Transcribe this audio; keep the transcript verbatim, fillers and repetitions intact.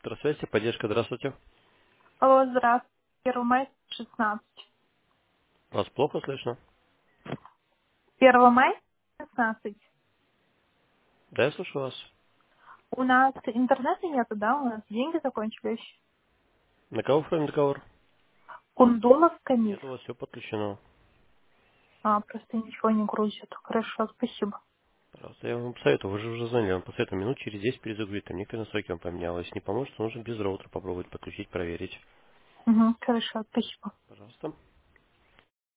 Центр связи, поддержка, здравствуйте. Алло, здравствуйте. Первого мая шестнадцать. Вас плохо слышно? Первого мая шестнадцать. Да, я слышу вас. У нас интернета нету, да? У нас деньги закончились. На кого оформлен договор? Кундулов Камиль. Нет, у вас все подключено. А, просто ничего не грузит. Хорошо, спасибо. Пожалуйста, я вам посоветую, вы же уже звонили, я вам посоветую минут через десять перезагрузить, там некоторые настройки вам поменял. Если не поможет, то нужно без роутера попробовать подключить, проверить. Угу, хорошо, спасибо. Пожалуйста.